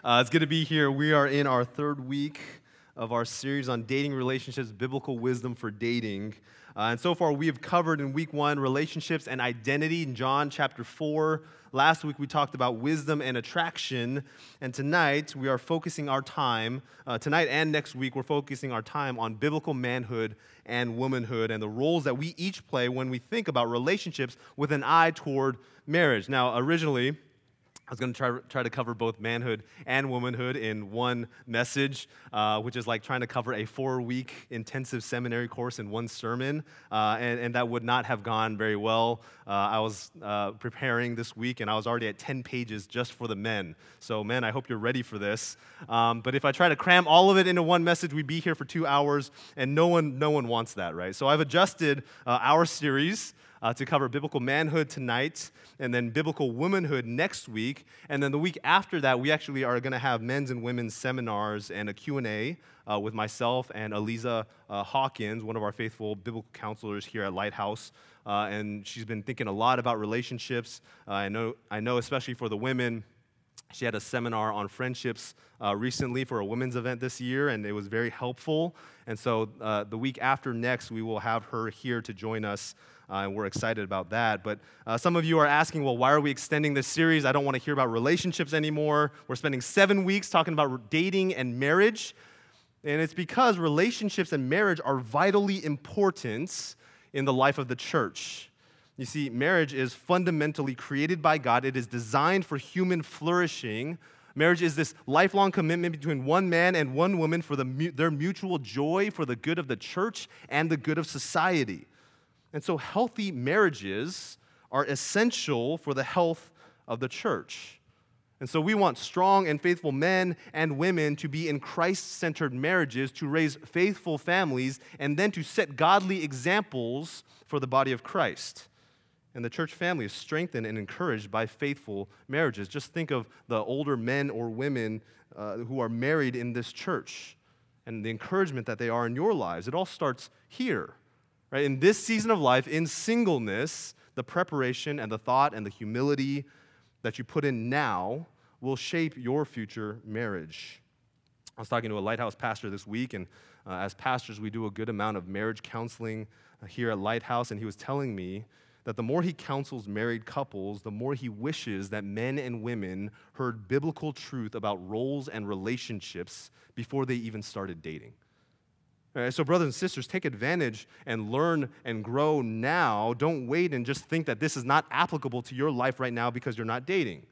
It's good to be here. We are in our third week of our series on dating relationships, biblical wisdom for dating. And so far, we have covered in week 1 relationships and identity in John chapter 4. Last week, we talked about wisdom and attraction. And tonight, we are focusing our time, tonight and next week, we're focusing our time on biblical manhood and womanhood and the roles that we each play when we think about relationships with an eye toward marriage. Now, originally, I was going to try to cover both manhood and womanhood in one message, which is like trying to cover a 4-week intensive seminary course in one sermon, and that would not have gone very well. I was preparing this week, and I was already at 10 pages just for the men. So, men, I hope you're ready for this. But if I try to cram all of it into one message, we'd be here for 2 hours, and no one wants that, right? So I've adjusted our series to cover biblical manhood tonight, and then biblical womanhood next week. And then the week after that, we actually are going to have men's and women's seminars and a Q&A with myself and Eliza Hawkins, one of our faithful biblical counselors here at Lighthouse. And she's been thinking a lot about relationships. I know, especially for the women, she had a seminar on friendships recently for a women's event this year, and it was very helpful. And so the week after next, we will have her here to join us, and we're excited about that. But some of you are asking, well, why are we extending this series? I don't want to hear about relationships anymore. We're spending 7 weeks talking about dating and marriage. And it's because relationships and marriage are vitally important in the life of the church. You see, marriage is fundamentally created by God. It is designed for human flourishing. Marriage is this lifelong commitment between one man and one woman for their mutual joy, for the good of the church and the good of society. And so healthy marriages are essential for the health of the church. And so we want strong and faithful men and women to be in Christ-centered marriages, to raise faithful families, and then to set godly examples for the body of Christ. And the church family is strengthened and encouraged by faithful marriages. Just think of the older men or women who are married in this church and the encouragement that they are in your lives. It all starts here, right? In this season of life, in singleness, the preparation and the thought and the humility that you put in now will shape your future marriage. I was talking to a Lighthouse pastor this week, and as pastors, we do a good amount of marriage counseling here at Lighthouse, and he was telling me that the more he counsels married couples, the more he wishes that men and women heard biblical truth about roles and relationships before they even started dating. All right, so brothers and sisters, take advantage and learn and grow now. Don't wait and just think that this is not applicable to your life right now because you're not dating.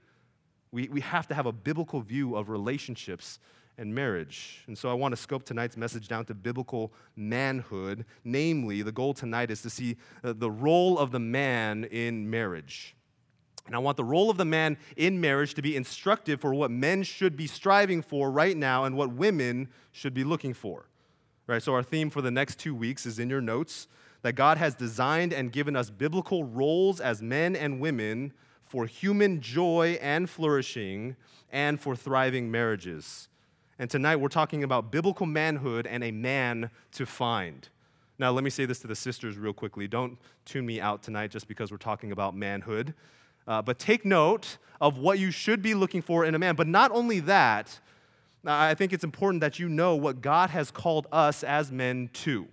We have to have a biblical view of relationships and marriage. And so I want to scope tonight's message down to biblical manhood. Namely, the goal tonight is to see the role of the man in marriage. And I want the role of the man in marriage to be instructive for what men should be striving for right now and what women should be looking for. Right, so our theme for the next 2 weeks is in your notes, that God has designed and given us biblical roles as men and women for human joy and flourishing and for thriving marriages. And tonight we're talking about biblical manhood and a man to find. Now let me say this to the sisters real quickly. Don't tune me out tonight just because we're talking about manhood. But take note of what you should be looking for in a man. But not only that, I think it's important that you know what God has called us as men to.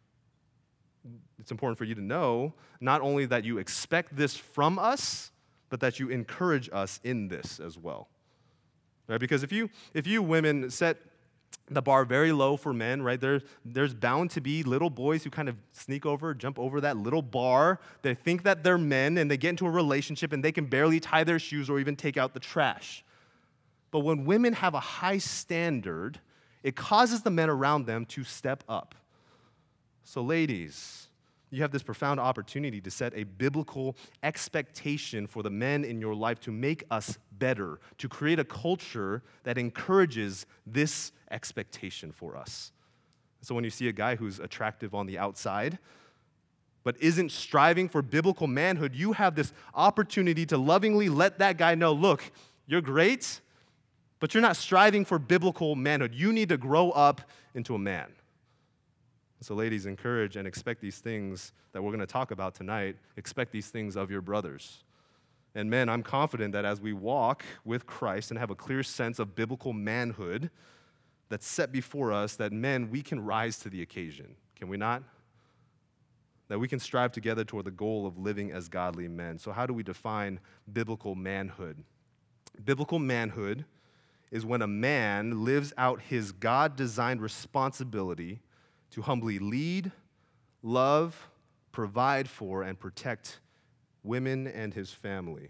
It's important for you to know not only that you expect this from us, but that you encourage us in this as well. Right? Because if you women set the bar very low for men, right, there's bound to be little boys who kind of jump over that little bar. They think that they're men, and they get into a relationship, and they can barely tie their shoes or even take out the trash. But when women have a high standard, it causes the men around them to step up. So ladies, you have this profound opportunity to set a biblical expectation for the men in your life to make us better, to create a culture that encourages this expectation for us. So when you see a guy who's attractive on the outside, but isn't striving for biblical manhood, you have this opportunity to lovingly let that guy know, look, you're great, but you're not striving for biblical manhood. You need to grow up into a man. So ladies, encourage and expect these things that we're going to talk about tonight. Expect these things of your brothers. And men, I'm confident that as we walk with Christ and have a clear sense of biblical manhood that's set before us, that men, we can rise to the occasion. Can we not? That we can strive together toward the goal of living as godly men. So how do we define biblical manhood? Biblical manhood is when a man lives out his God-designed responsibility to humbly lead, love, provide for, and protect women and his family.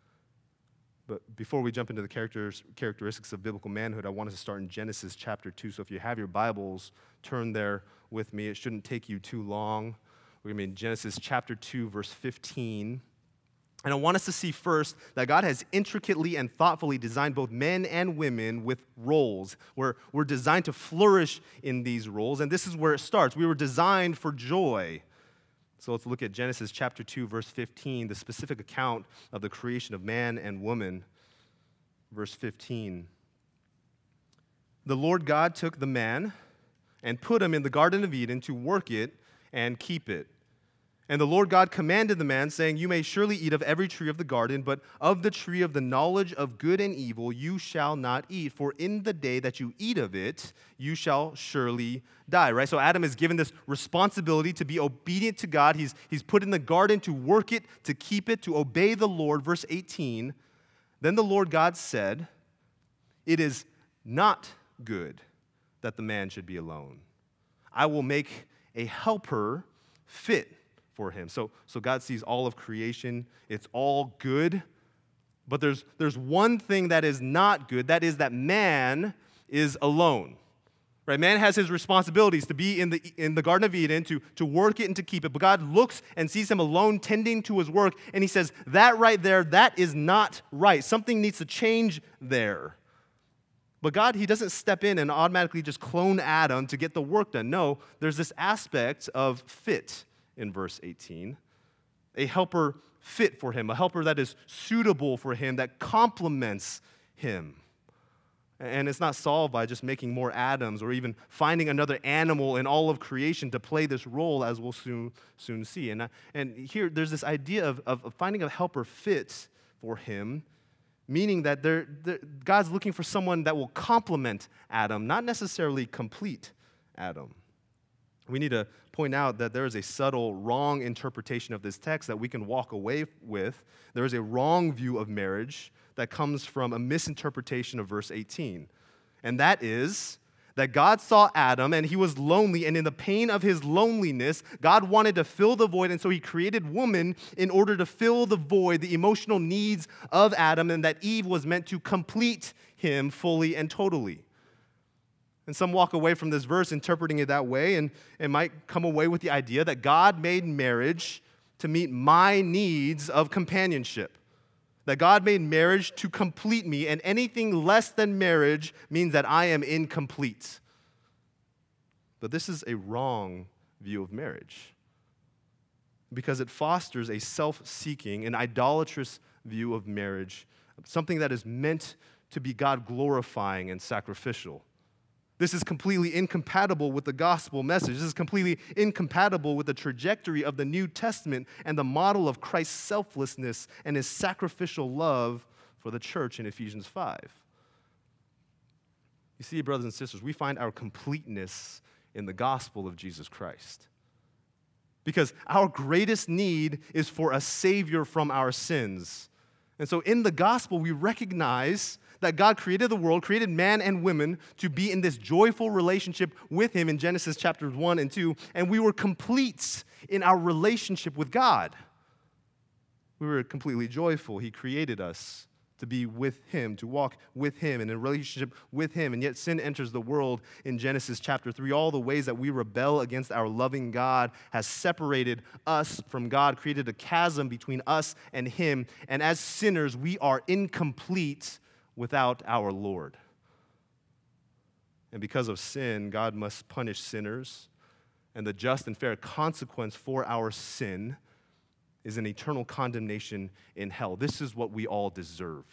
But before we jump into the characteristics of biblical manhood, I want us to start in Genesis chapter 2. So if you have your Bibles, turn there with me. It shouldn't take you too long. We're going to be in Genesis chapter 2, verse 15. And I want us to see first that God has intricately and thoughtfully designed both men and women with roles. We're designed to flourish in these roles, and this is where it starts. We were designed for joy. So let's look at Genesis chapter 2, verse 15, the specific account of the creation of man and woman. Verse 15. The Lord God took the man and put him in the Garden of Eden to work it and keep it. And the Lord God commanded the man, saying, You may surely eat of every tree of the garden, but of the tree of the knowledge of good and evil you shall not eat, for in the day that you eat of it, you shall surely die. Right? So Adam is given this responsibility to be obedient to God. He's put in the garden to work it, to keep it, to obey the Lord. Verse 18, Then the Lord God said, It is not good that the man should be alone. I will make a helper fit for him. So God sees all of creation. It's all good. But there's one thing that is not good. That is that man is alone. Right? Man has his responsibilities to be in the Garden of Eden, to work it and to keep it. But God looks and sees him alone tending to his work, and he says, that right there, that is not right. Something needs to change there. But God, he doesn't step in and automatically just clone Adam to get the work done. No, there's this aspect of fit in verse 18. A helper fit for him, a helper that is suitable for him, that complements him. And it's not solved by just making more Adams or even finding another animal in all of creation to play this role, as we'll soon see. And here, there's this idea of finding a helper fit for him, meaning that God's looking for someone that will complement Adam, not necessarily complete Adam. We need to point out that there is a subtle, wrong interpretation of this text that we can walk away with. There is a wrong view of marriage that comes from a misinterpretation of verse 18. And that is that God saw Adam and he was lonely, and in the pain of his loneliness, God wanted to fill the void, and so he created woman in order to fill the void, the emotional needs of Adam, and that Eve was meant to complete him fully and totally. And some walk away from this verse interpreting it that way and might come away with the idea that God made marriage to meet my needs of companionship. That God made marriage to complete me, and anything less than marriage means that I am incomplete. But this is a wrong view of marriage because it fosters a self-seeking, an idolatrous view of marriage, something that is meant to be God-glorifying and sacrificial. This is completely incompatible with the gospel message. This is completely incompatible with the trajectory of the New Testament and the model of Christ's selflessness and his sacrificial love for the church in Ephesians 5. You see, brothers and sisters, we find our completeness in the gospel of Jesus Christ. Because our greatest need is for a Savior from our sins. And so in the gospel, we recognize that God created the world, created man and women to be in this joyful relationship with him in Genesis chapters 1 and 2, and we were complete in our relationship with God. We were completely joyful. He created us to be with him, to walk with him, and in a relationship with him, and yet sin enters the world in Genesis chapter 3. All the ways that we rebel against our loving God has separated us from God, created a chasm between us and him, and as sinners, we are incomplete without our Lord. And because of sin, God must punish sinners, and the just and fair consequence for our sin is an eternal condemnation in hell. This is what we all deserve.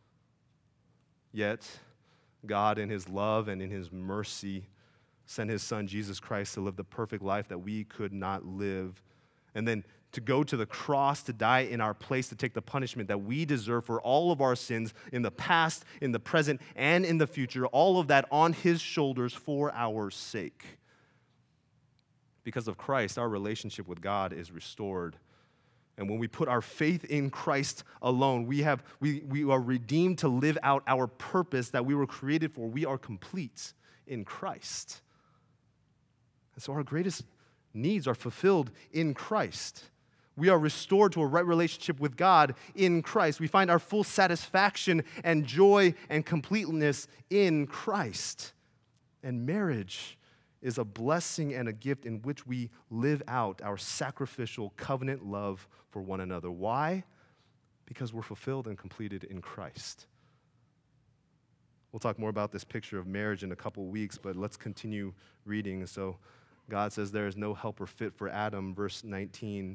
Yet, God in his love and in his mercy sent his son, Jesus Christ, to live the perfect life that we could not live, and then to go to the cross, to die in our place, to take the punishment that we deserve for all of our sins in the past, in the present, and in the future, all of that on his shoulders for our sake. Because of Christ, our relationship with God is restored. And when we put our faith in Christ alone, we are redeemed to live out our purpose that we were created for. We are complete in Christ. And so our greatest needs are fulfilled in Christ. We are restored to a right relationship with God in Christ. We find our full satisfaction and joy and completeness in Christ. And marriage is a blessing and a gift in which we live out our sacrificial covenant love for one another. Why? Because we're fulfilled and completed in Christ. We'll talk more about this picture of marriage in a couple weeks, but let's continue reading. So God says there is no helper fit for Adam, verse 19.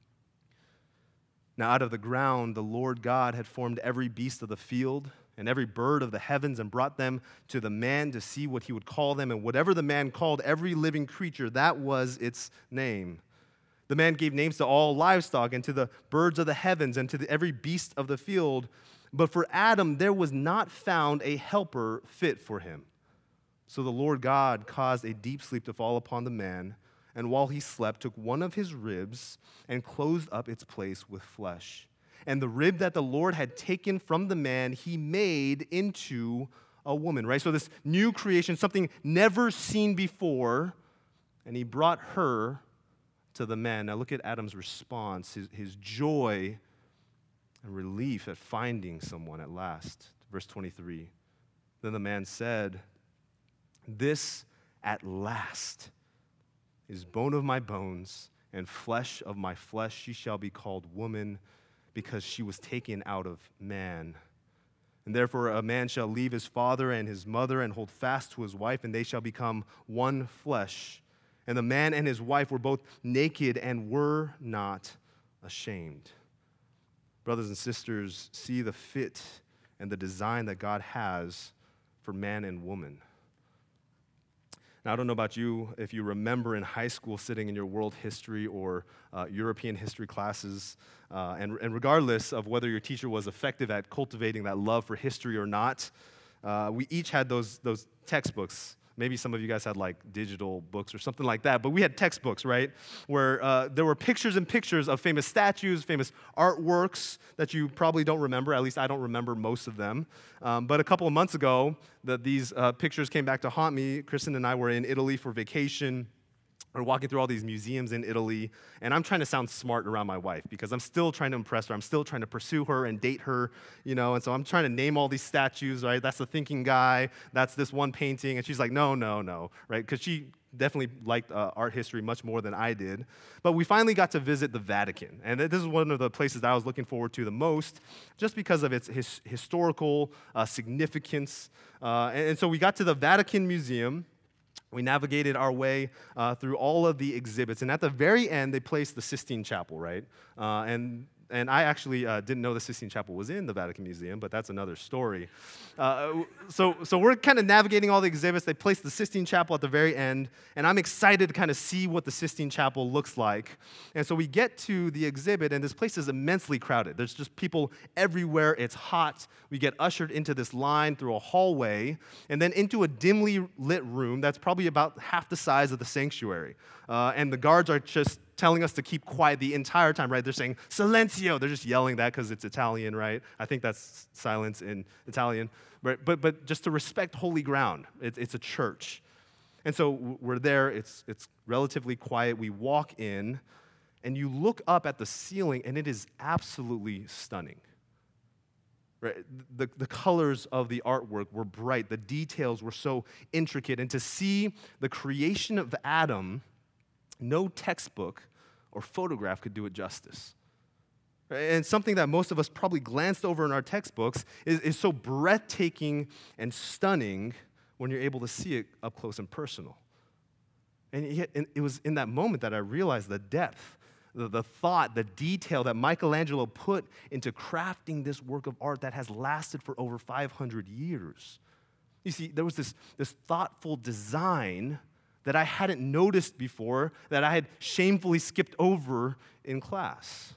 Now out of the ground the Lord God had formed every beast of the field and every bird of the heavens and brought them to the man to see what he would call them. And whatever the man called every living creature, that was its name. The man gave names to all livestock and to the birds of the heavens and to every beast of the field. But for Adam there was not found a helper fit for him. So the Lord God caused a deep sleep to fall upon the man, and while he slept, took one of his ribs and closed up its place with flesh. And the rib that the Lord had taken from the man, he made into a woman, right? So this new creation, something never seen before, and he brought her to the man. Now look at Adam's response, his joy and relief at finding someone at last. Verse 23, then the man said, "This at last is bone of my bones and flesh of my flesh. She shall be called woman because she was taken out of man. And therefore a man shall leave his father and his mother and hold fast to his wife, and they shall become one flesh. And the man and his wife were both naked and were not ashamed." Brothers and sisters, see the fit and the design that God has for man and woman. Now, I don't know about you, if you remember in high school sitting in your world history or European history classes, and regardless of whether your teacher was effective at cultivating that love for history or not, we each had those textbooks. Maybe some of you guys had like digital books or something like that, but we had textbooks, right? Where there were pictures and pictures of famous statues, famous artworks that you probably don't remember. At least I don't remember most of them. But a couple of months ago, these pictures came back to haunt me. Kristen and I were in Italy for vacation. We're walking through all these museums in Italy, and I'm trying to sound smart around my wife because I'm still trying to impress her. I'm still trying to pursue her and date her, and so I'm trying to name all these statues, right? That's the thinking guy. That's this one painting. And she's like, no, right? Because she definitely liked art history much more than I did. But we finally got to visit the Vatican, and this is one of the places that I was looking forward to the most just because of its historical significance. And so we got to the Vatican Museum. We navigated our way through all of the exhibits, and at the very end, they placed the Sistine Chapel, right? And I actually didn't know the Sistine Chapel was in the Vatican Museum, but that's another story. So we're kind of navigating all the exhibits. They placed the Sistine Chapel at the very end, and I'm excited to kind of see what the Sistine Chapel looks like. And so we get to the exhibit, and this place is immensely crowded. There's just people everywhere. It's hot. We get ushered into this line through a hallway, and then into a dimly lit room that's probably about half the size of the sanctuary. And the guards are just telling us to keep quiet the entire time, right? They're saying, "Silenzio." They're just yelling that because it's Italian, right? I think that's silence in Italian. But just to respect holy ground. It's a church. And so we're there. It's relatively quiet. We walk in, and you look up at the ceiling, and it is absolutely stunning. Right? The colors of the artwork were bright. The details were so intricate. And to see the creation of Adam, no textbook or photograph could do it justice. And something that most of us probably glanced over in our textbooks is so breathtaking and stunning when you're able to see it up close and personal. And yet, it was in that moment that I realized the depth, the thought, the detail that Michelangelo put into crafting this work of art that has lasted for over 500 years. You see, there was this thoughtful design that I hadn't noticed before, that I had shamefully skipped over in class.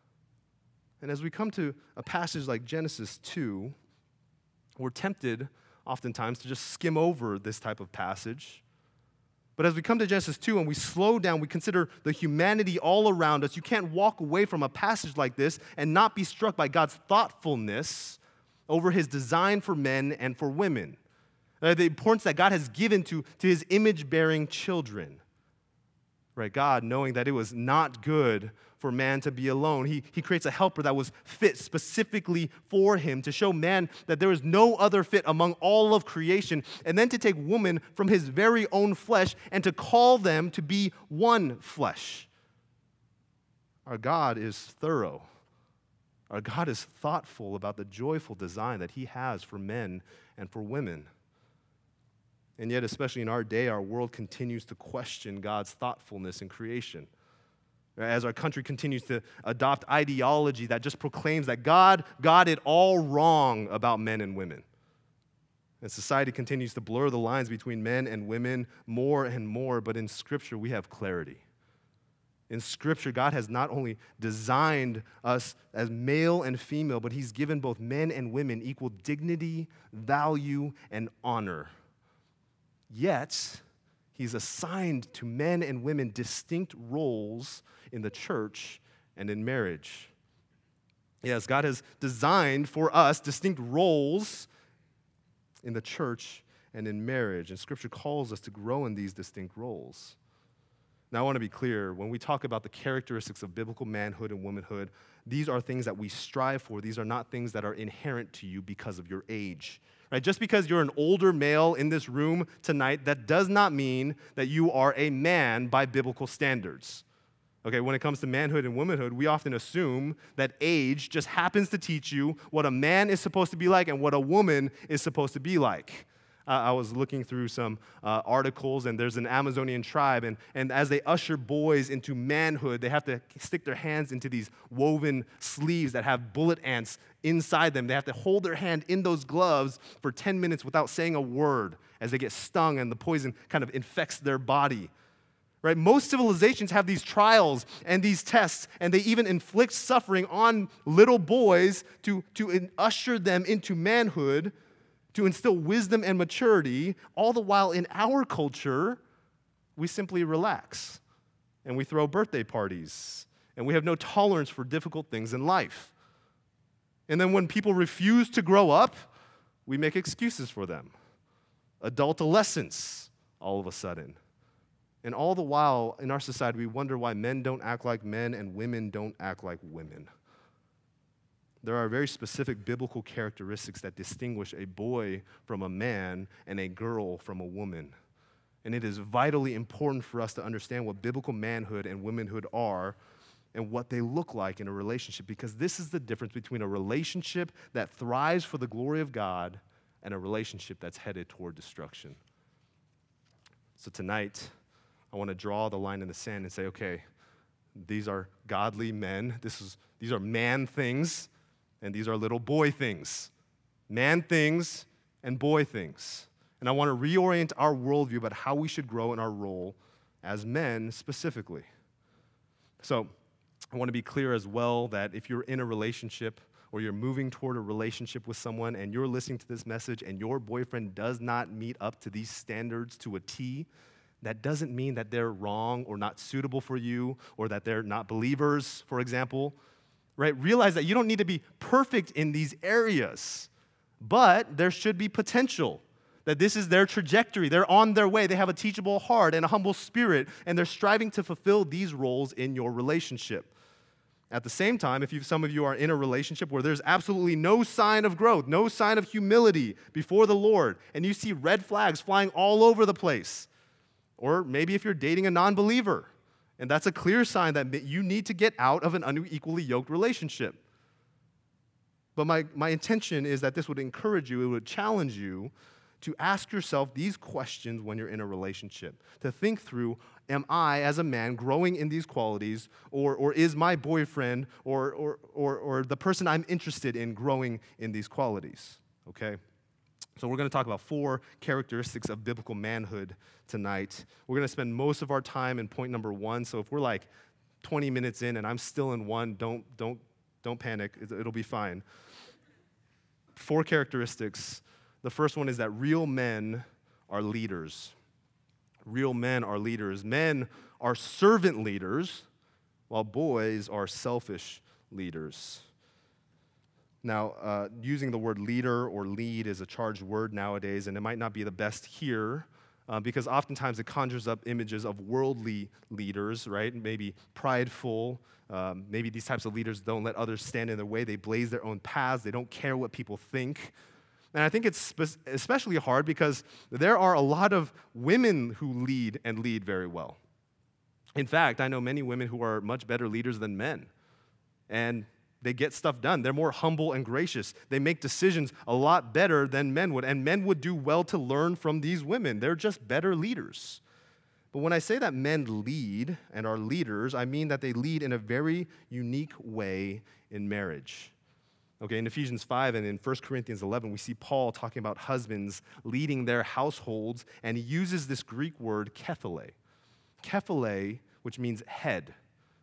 And as we come to a passage like Genesis 2, we're tempted oftentimes to just skim over this type of passage. But as we come to Genesis 2 and we slow down, we consider the humanity all around us, you can't walk away from a passage like this and not be struck by God's thoughtfulness over his design for men and for women. The importance that God has given to his image-bearing children. Right? God, knowing that it was not good for man to be alone, he creates a helper that was fit specifically for him to show man that there is no other fit among all of creation, and then to take woman from his very own flesh and to call them to be one flesh. Our God is thorough. Our God is thoughtful about the joyful design that he has for men and for women. And yet, especially in our day, our world continues to question God's thoughtfulness in creation. As our country continues to adopt ideology that just proclaims that God got it all wrong about men and women. And society continues to blur the lines between men and women more and more, but in Scripture we have clarity. In Scripture, God has not only designed us as male and female, but he's given both men and women equal dignity, value, and honor. Yet, he's assigned to men and women distinct roles in the church and in marriage. Yes, God has designed for us distinct roles in the church and in marriage, and Scripture calls us to grow in these distinct roles. Now, I want to be clear, when we talk about the characteristics of biblical manhood and womanhood, these are things that we strive for. These are not things that are inherent to you because of your age. Right? Just because you're an older male in this room tonight, that does not mean that you are a man by biblical standards. Okay, when it comes to manhood and womanhood, we often assume that age just happens to teach you what a man is supposed to be like and what a woman is supposed to be like. I was looking through some articles, and there's an Amazonian tribe, and as they usher boys into manhood, they have to stick their hands into these woven sleeves that have bullet ants inside them. They have to hold their hand in those gloves for 10 minutes without saying a word as they get stung and the poison kind of infects their body. Right? Most civilizations have these trials and these tests, and they even inflict suffering on little boys to usher them into manhood, to instill wisdom and maturity, all the while in our culture, we simply relax, and we throw birthday parties, and we have no tolerance for difficult things in life. And then when people refuse to grow up, we make excuses for them. Adultolescence, all of a sudden. And all the while, in our society, we wonder why men don't act like men and women don't act like women. There are very specific biblical characteristics that distinguish a boy from a man and a girl from a woman. And it is vitally important for us to understand what biblical manhood and womanhood are and what they look like in a relationship, because this is the difference between a relationship that thrives for the glory of God and a relationship that's headed toward destruction. So tonight, I want to draw the line in the sand and say, okay, these are godly men. These are man things. And these are little boy things, man things and boy things. And I want to reorient our worldview about how we should grow in our role as men specifically. So I want to be clear as well that if you're in a relationship or you're moving toward a relationship with someone and you're listening to this message and your boyfriend does not meet up to these standards to a T, that doesn't mean that they're wrong or not suitable for you or that they're not believers, for example. Right? Realize that you don't need to be perfect in these areas, but there should be potential, that this is their trajectory. They're on their way. They have a teachable heart and a humble spirit, and they're striving to fulfill these roles in your relationship. At the same time, if some of you are in a relationship where there's absolutely no sign of growth, no sign of humility before the Lord, and you see red flags flying all over the place, or maybe if you're dating a non-believer, and that's a clear sign that you need to get out of an unequally yoked relationship. But my intention is that this would encourage you, it would challenge you to ask yourself these questions when you're in a relationship. To think through, am I, as a man, growing in these qualities, or is my boyfriend or the person I'm interested in growing in these qualities? Okay? So we're going to talk about 4 characteristics of biblical manhood tonight. We're going to spend most of our time in point number 1. So if we're like 20 minutes in and I'm still in 1, don't panic. It'll be fine. 4 characteristics. The first one is that real men are leaders. Real men are leaders. Men are servant leaders, while boys are selfish leaders. Now, using the word leader or lead is a charged word nowadays, and it might not be the best here because oftentimes it conjures up images of worldly leaders, right? Maybe prideful. Maybe these types of leaders don't let others stand in their way. They blaze their own paths. They don't care what people think. And I think it's especially hard because there are a lot of women who lead and lead very well. In fact, I know many women who are much better leaders than men. And they get stuff done. They're more humble and gracious. They make decisions a lot better than men would. And men would do well to learn from these women. They're just better leaders. But when I say that men lead and are leaders, I mean that they lead in a very unique way in marriage. Okay, in Ephesians 5 and in 1 Corinthians 11, we see Paul talking about husbands leading their households, and he uses this Greek word kephale. Kephale, which means head.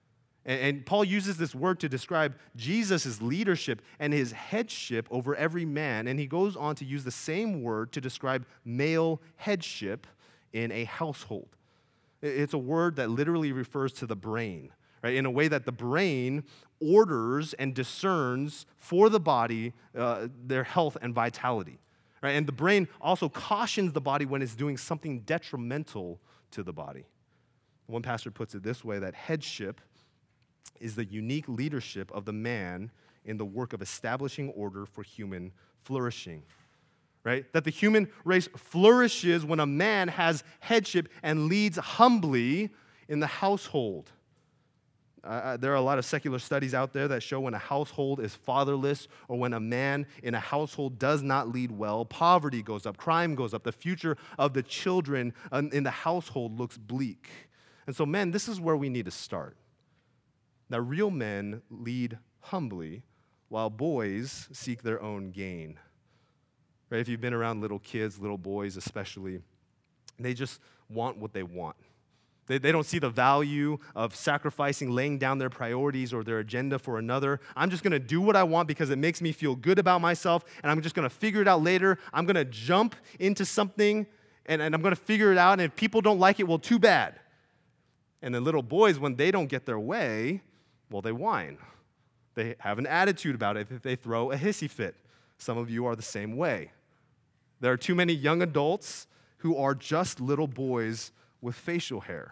And Paul uses this word to describe Jesus' leadership and his headship over every man. And he goes on to use the same word to describe male headship in a household. It's a word that literally refers to the brain, right? In a way that the brain orders and discerns for the body their health and vitality, right? And the brain also cautions the body when it's doing something detrimental to the body. One pastor puts it this way, that headship is the unique leadership of the man in the work of establishing order for human flourishing, right? That the human race flourishes when a man has headship and leads humbly in the household. There are a lot of secular studies out there that show when a household is fatherless or when a man in a household does not lead well, poverty goes up, crime goes up, the future of the children in the household looks bleak. And so, men, this is where we need to start. That real men lead humbly while boys seek their own gain. Right? If you've been around little kids, little boys especially, they just want what they want. They don't see the value of sacrificing, laying down their priorities or their agenda for another. I'm just going to do what I want because it makes me feel good about myself, and I'm just going to figure it out later. I'm going to jump into something, and I'm going to figure it out, and if people don't like it, well, too bad. And then little boys, when they don't get their way, well, they whine. They have an attitude about it. They throw a hissy fit. Some of you are the same way. There are too many young adults who are just little boys with facial hair.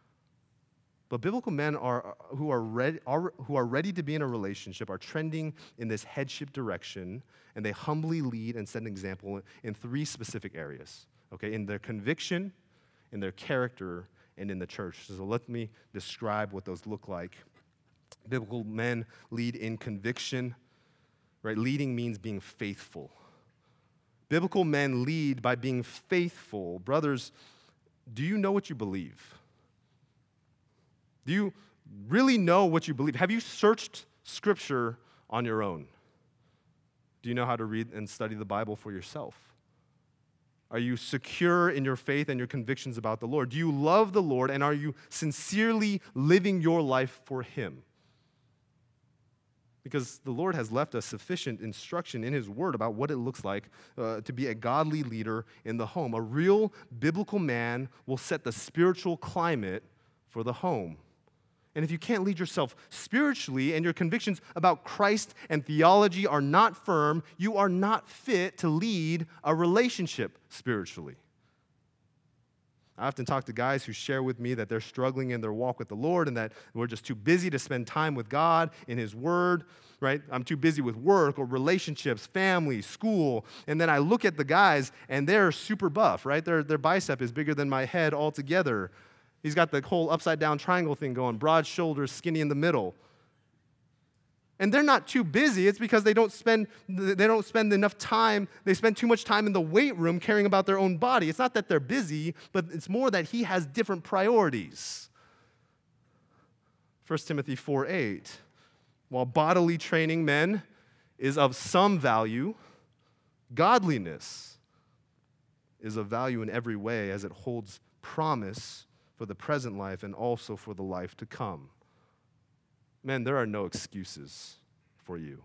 But biblical men who are ready to be in a relationship are trending in this headship direction, and they humbly lead and set an example in 3 specific areas. Okay, in their conviction, in their character, and in the church. So let me describe what those look like. Biblical men lead in conviction, right? Leading means being faithful. Biblical men lead by being faithful. Brothers, do you know what you believe? Do you really know what you believe? Have you searched Scripture on your own? Do you know how to read and study the Bible for yourself? Are you secure in your faith and your convictions about the Lord? Do you love the Lord, and are you sincerely living your life for Him? Because the Lord has left us sufficient instruction in His Word about what it looks like to be a godly leader in the home. A real biblical man will set the spiritual climate for the home. And if you can't lead yourself spiritually and your convictions about Christ and theology are not firm, you are not fit to lead a relationship spiritually. I often talk to guys who share with me that they're struggling in their walk with the Lord and that we're just too busy to spend time with God in His Word, right? I'm too busy with work or relationships, family, school. And then I look at the guys and they're super buff, right? Their bicep is bigger than my head altogether. He's got the whole upside-down triangle thing going, broad shoulders, skinny in the middle. And they're not too busy. It's because they don't spend enough time. They spend too much time in the weight room caring about their own body. It's not that they're busy, but it's more that he has different priorities. 1 Timothy 4:8, while bodily training, men, is of some value, godliness is of value in every way as it holds promise for the present life and also for the life to come. Men, there are no excuses for you.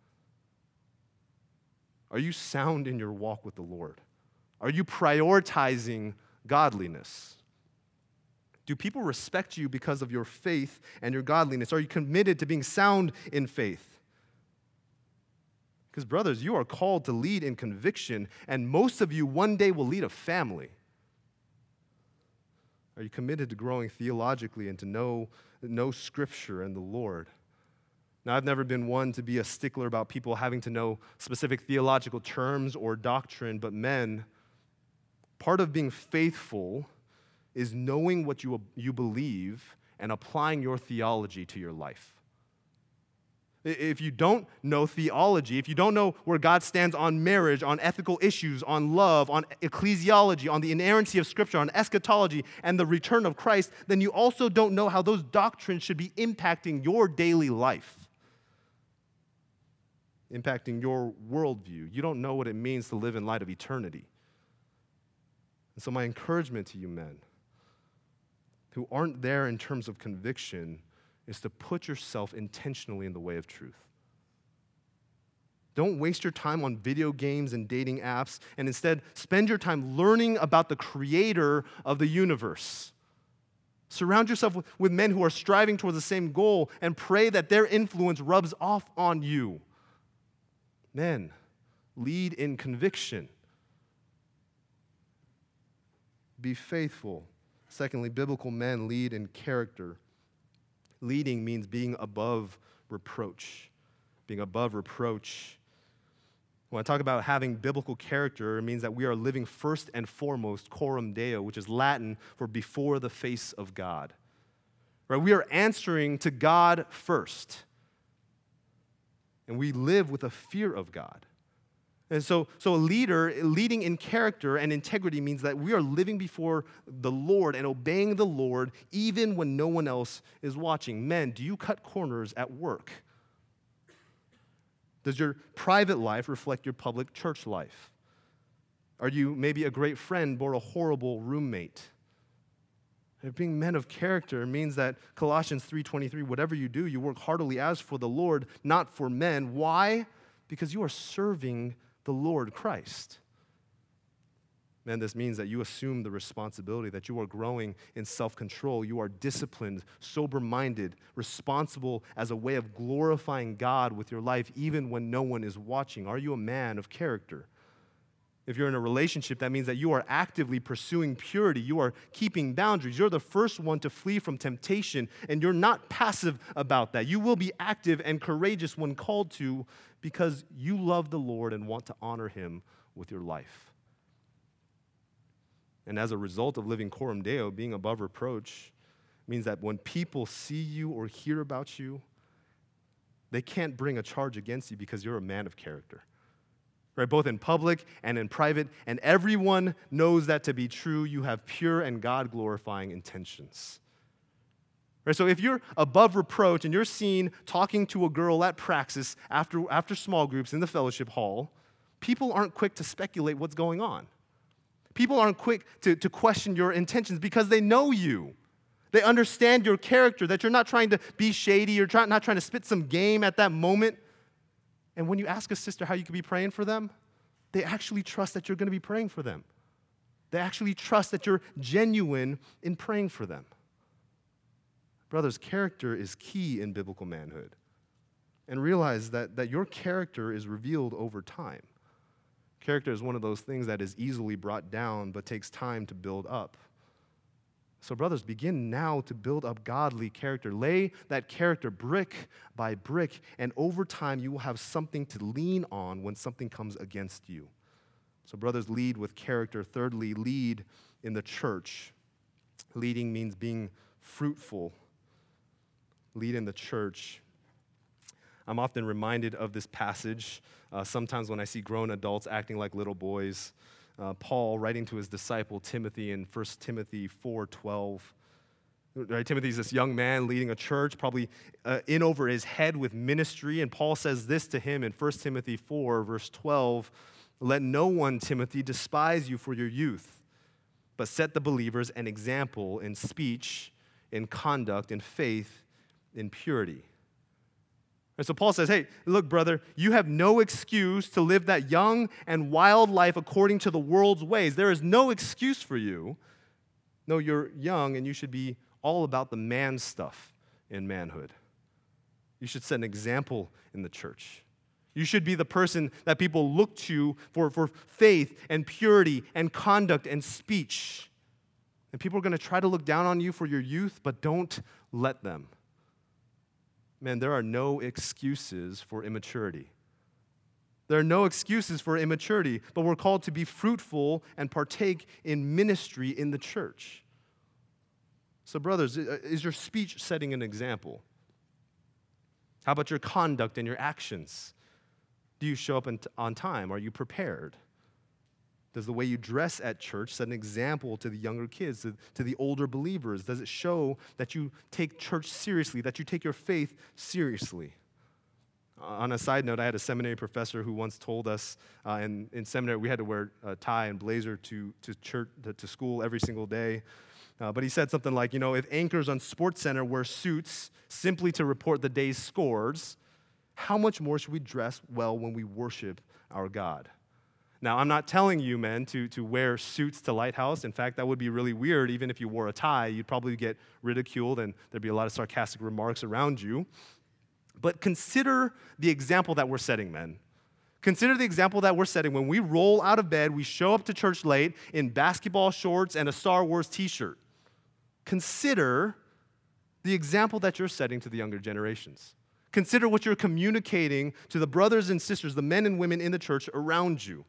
Are you sound in your walk with the Lord? Are you prioritizing godliness? Do people respect you because of your faith and your godliness? Are you committed to being sound in faith? Because, brothers, you are called to lead in conviction, and most of you one day will lead a family. Are you committed to growing theologically and to know Scripture and the Lord? Now, I've never been one to be a stickler about people having to know specific theological terms or doctrine, but men, part of being faithful is knowing what you believe and applying your theology to your life. If you don't know theology, if you don't know where God stands on marriage, on ethical issues, on love, on ecclesiology, on the inerrancy of Scripture, on eschatology, and the return of Christ, then you also don't know how those doctrines should be impacting your daily life, impacting your worldview. You don't know what it means to live in light of eternity. And so my encouragement to you men who aren't there in terms of conviction is to put yourself intentionally in the way of truth. Don't waste your time on video games and dating apps, and instead spend your time learning about the creator of the universe. Surround yourself with men who are striving towards the same goal and pray that their influence rubs off on you. Men, lead in conviction. Be faithful. Secondly, biblical men lead in character. Leading means being above reproach. Being above reproach. When I talk about having biblical character, it means that we are living first and foremost coram Deo, which is Latin for before the face of God. Right? We are answering to God first. And we live with a fear of God. And so a leader, leading in character and integrity means that we are living before the Lord and obeying the Lord even when no one else is watching. Men, do you cut corners at work? Does your private life reflect your public church life? Are you maybe a great friend or a horrible roommate? Being men of character means that Colossians 3:23, whatever you do, you work heartily as for the Lord, not for men. Why? Because you are serving the Lord Christ. Man, this means that you assume the responsibility, that you are growing in self-control, you are disciplined, sober-minded, responsible as a way of glorifying God with your life even when no one is watching. Are you a man of character? If you're in a relationship, that means that you are actively pursuing purity. You are keeping boundaries. You're the first one to flee from temptation, and you're not passive about that. You will be active and courageous when called to because you love the Lord and want to honor Him with your life. And as a result of living coram Deo, being above reproach, means that when people see you or hear about you, they can't bring a charge against you because you're a man of character. Right, both in public and in private, and everyone knows that to be true. You have pure and God-glorifying intentions. Right, so if you're above reproach and you're seen talking to a girl at praxis after small groups in the fellowship hall, people aren't quick to speculate what's going on. People aren't quick to question your intentions because they know you. They understand your character, that you're not trying to be shady, you're not trying to spit some game at that moment. And when you ask a sister how you could be praying for them, they actually trust that you're going to be praying for them. They actually trust that you're genuine in praying for them. Brothers, character is key in biblical manhood. And realize that your character is revealed over time. Character is one of those things that is easily brought down but takes time to build up. So, brothers, begin now to build up godly character. Lay that character brick by brick, and over time you will have something to lean on when something comes against you. So, brothers, lead with character. Thirdly, lead in the church. Leading means being fruitful. Lead in the church. I'm often reminded of this passage sometimes when I see grown adults acting like little boys. Paul writing to his disciple Timothy in 1 Timothy 4:12. Right, Timothy's this young man leading a church, probably in over his head with ministry, and Paul says this to him in 1 Timothy 4, verse 12, Let no one, Timothy, despise you for your youth, but set the believers an example in speech, in conduct, in faith, in purity. And so Paul says, hey, look, brother, you have no excuse to live that young and wild life according to the world's ways. There is no excuse for you. No, you're young and you should be all about the man stuff in manhood. You should set an example in the church. You should be the person that people look to for faith and purity and conduct and speech. And people are going to try to look down on you for your youth, but don't let them. Man, there are no excuses for immaturity. There are no excuses for immaturity, but we're called to be fruitful and partake in ministry in the church. So, brothers, is your speech setting an example? How about your conduct and your actions? Do you show up on time? Are you prepared? Does the way you dress at church set an example to the younger kids, to the older believers? Does it show that you take church seriously, that you take your faith seriously? On a side note, I had a seminary professor who once told us in seminary we had to wear a tie and blazer to church, to school every single day. But he said something like, if anchors on SportsCenter wear suits simply to report the day's scores, how much more should we dress well when we worship our God? Now, I'm not telling you, men, to wear suits to Lighthouse. In fact, that would be really weird. Even if you wore a tie, you'd probably get ridiculed and there'd be a lot of sarcastic remarks around you. But consider the example that we're setting, men. Consider the example that we're setting. When we roll out of bed, we show up to church late in basketball shorts and a Star Wars t-shirt. Consider the example that you're setting to the younger generations. Consider what you're communicating to the brothers and sisters, the men and women in the church around you.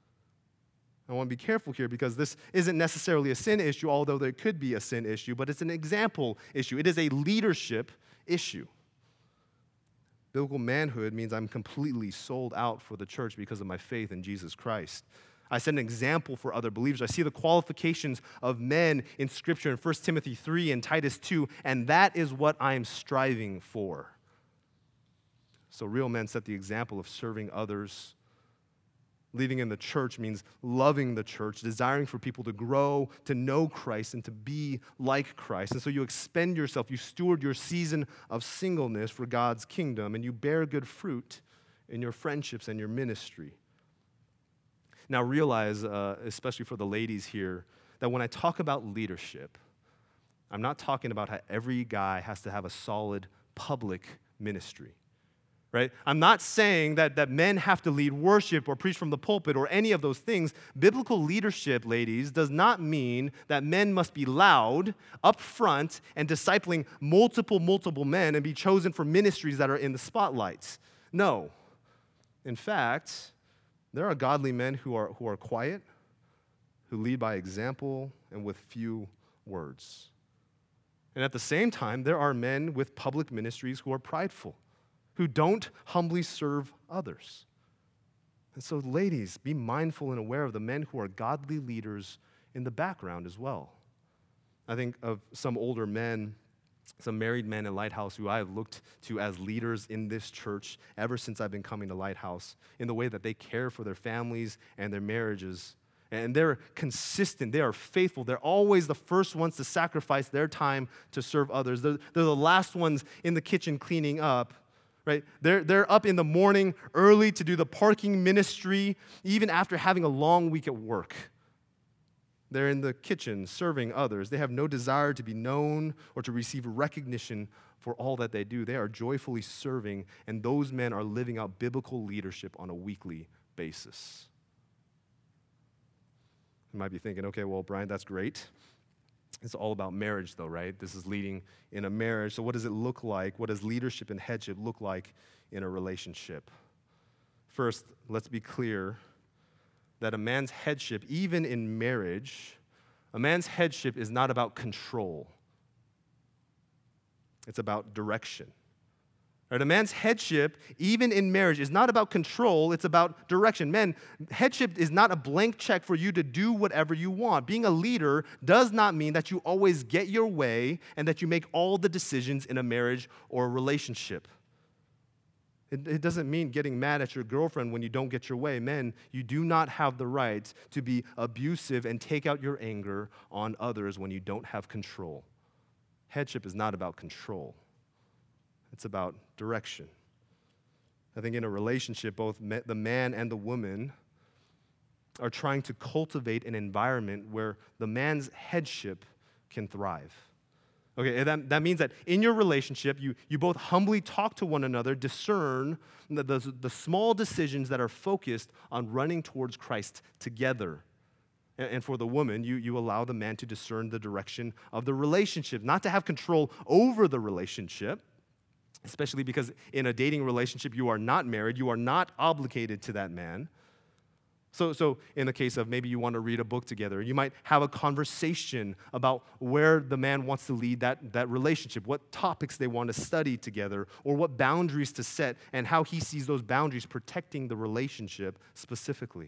I want to be careful here because this isn't necessarily a sin issue, although there could be a sin issue, but it's an example issue. It is a leadership issue. Biblical manhood means I'm completely sold out for the church because of my faith in Jesus Christ. I set an example for other believers. I see the qualifications of men in Scripture in 1 Timothy 3 and Titus 2, and that is what I'm striving for. So real men set the example of serving others. Leading in the church means loving the church, desiring for people to grow, to know Christ, and to be like Christ. And so you expend yourself, you steward your season of singleness for God's kingdom, and you bear good fruit in your friendships and your ministry. Now realize, especially for the ladies here, that when I talk about leadership, I'm not talking about how every guy has to have a solid public ministry. Right? I'm not saying that men have to lead worship or preach from the pulpit or any of those things. Biblical leadership, ladies, does not mean that men must be loud, up front, and discipling multiple men and be chosen for ministries that are in the spotlights. No. In fact, there are godly men who are quiet, who lead by example and with few words. And at the same time, there are men with public ministries who are prideful, who don't humbly serve others. And so, ladies, be mindful and aware of the men who are godly leaders in the background as well. I think of some older men, some married men in Lighthouse who I have looked to as leaders in this church ever since I've been coming to Lighthouse, in the way that they care for their families and their marriages. And they're consistent, they are faithful. They're always the first ones to sacrifice their time to serve others. They're the last ones in the kitchen cleaning up. Right? They're up in the morning early to do the parking ministry, even after having a long week at work. They're in the kitchen serving others. They have no desire to be known or to receive recognition for all that they do. They are joyfully serving, and those men are living out biblical leadership on a weekly basis. You might be thinking, okay, well, Brian, that's great. It's all about marriage, though, right? This is leading in a marriage. So what does it look like? What does leadership and headship look like in a relationship? First, let's be clear that a man's headship, even in marriage, a man's headship is not about control. It's about direction. Right? A man's headship, even in marriage, is not about control, it's about direction. Men, headship is not a blank check for you to do whatever you want. Being a leader does not mean that you always get your way and that you make all the decisions in a marriage or a relationship. It doesn't mean getting mad at your girlfriend when you don't get your way. Men, you do not have the right to be abusive and take out your anger on others when you don't have control. Headship is not about control. It's about direction. I think in a relationship, both the man and the woman are trying to cultivate an environment where the man's headship can thrive. Okay, that means that in your relationship, you both humbly talk to one another, discern the small decisions that are focused on running towards Christ together. And for the woman, you allow the man to discern the direction of the relationship, not to have control over the relationship, especially because in a dating relationship, you are not married, you are not obligated to that man. So in the case of maybe you want to read a book together, you might have a conversation about where the man wants to lead that relationship, what topics they want to study together, or what boundaries to set, and how he sees those boundaries protecting the relationship specifically.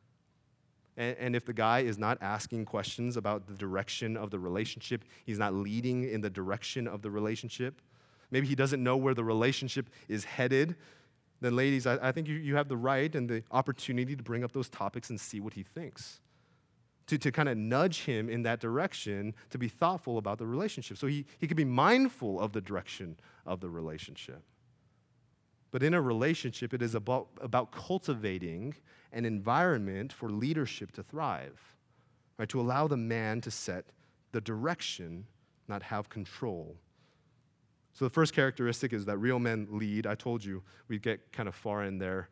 And if the guy is not asking questions about the direction of the relationship, he's not leading in the direction of the relationship, maybe he doesn't know where the relationship is headed, then ladies, I think you have the right and the opportunity to bring up those topics and see what he thinks. To kind of nudge him in that direction, to be thoughtful about the relationship. So he could be mindful of the direction of the relationship. But in a relationship, it is about cultivating an environment for leadership to thrive, right? To allow the man to set the direction, not have control. So the first characteristic is that real men lead. I told you we'd get kind of far in there.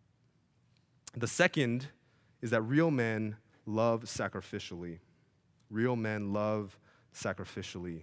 The second is that real men love sacrificially. Real men love sacrificially.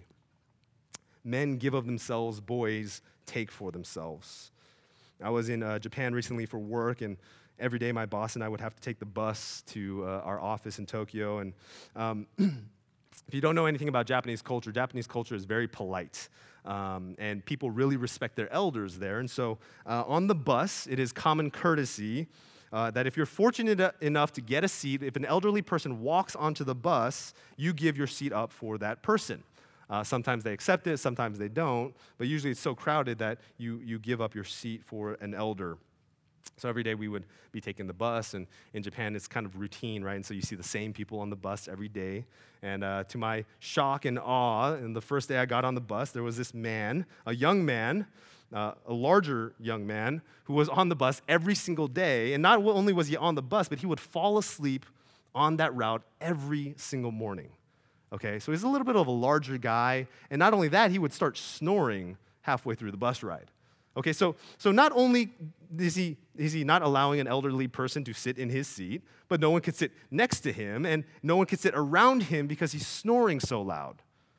Men give of themselves, boys take for themselves. I was in Japan recently for work, and every day my boss and I would have to take the bus to our office in Tokyo. And if you don't know anything about Japanese culture is very polite. And people really respect their elders there. And so on the bus, it is common courtesy that if you're fortunate enough to get a seat, if an elderly person walks onto the bus, you give your seat up for that person. Sometimes they accept it, sometimes they don't, but usually it's so crowded that you give up your seat for an elder. So every day we would be taking the bus, and in Japan it's kind of routine, right? And so you see the same people on the bus every day. And to my shock and awe, and the first day I got on the bus, there was this man, a young man, a larger young man, who was on the bus every single day. And not only was he on the bus, but he would fall asleep on that route every single morning. Okay, so he's a little bit of a larger guy, and not only that, he would start snoring halfway through the bus ride. Okay, so not only is he not allowing an elderly person to sit in his seat, but no one could sit next to him, and no one could sit around him because he's snoring so loud.